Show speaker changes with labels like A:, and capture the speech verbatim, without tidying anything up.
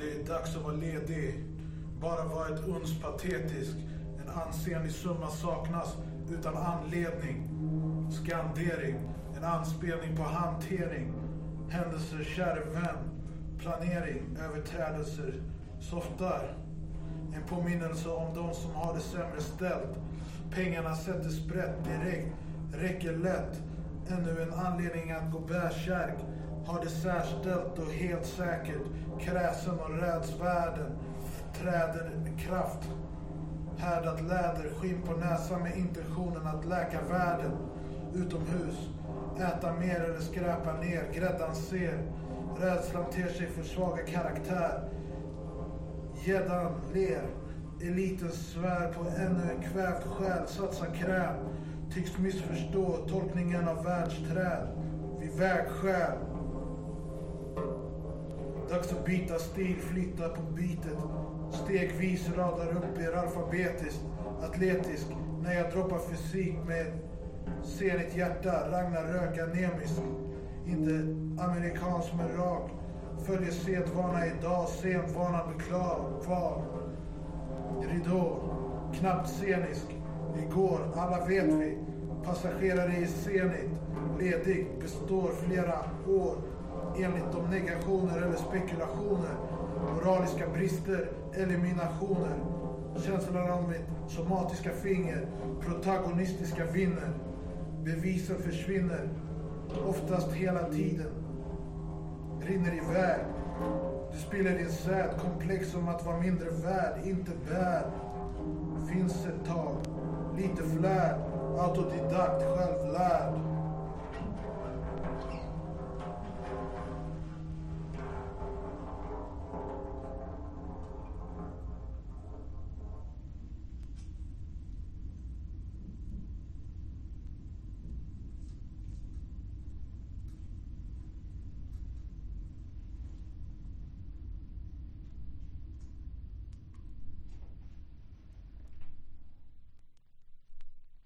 A: Det är dags att vara ledig. Bara vara ett uns patetisk. En ansenlig summa saknas utan anledning. Skandering. En anspelning på hantering. Händelser, käre vän. Planering, överträdelser. Softar. En påminnelse om de som har det sämre ställt. Pengarna sätter sprätt direkt. Räcker lätt. Ännu en anledning att gå bärsärk. Har det särställt och helt säkert. Kräsen och rädsvärden. Träder kraft. Härdat läder. Skinn på näsan med intentionen att läka världen. Utomhus. Äta mer eller skräpa ner. Gräddan ser. Rädslan ter sig för svaga karaktär. Gäddan ler. Eliten svär på ännu en kvävd själ. Satsa kräm. Tycks missförstå tolkningen av världsträd. Vid vägskäl. Dags att byta stil, flytta på bitet. Stegvis radar upp er alfabetiskt. Atletisk. När jag droppar fysik med senigt hjärta. Ragnarök anemisk. Inte amerikansk men rak. Följer sedvana idag. Sedvanan blir klar. Kvar. Ridå. Knappt scenisk. Igår, alla vet vi. Passagerare i senigt. Ledig. Består flera år. Enligt de negationer eller spekulationer. Moraliska brister. Eliminationer. Känslan av mitt somatiska finger. Protagonistiska vinner. Bevisen försvinner. Oftast hela tiden. Rinner iväg. Du spiller din säd. Komplex som att vara mindre värd. Inte värd. Finns ett tag. Lite flärd. Autodidakt. Självlärd.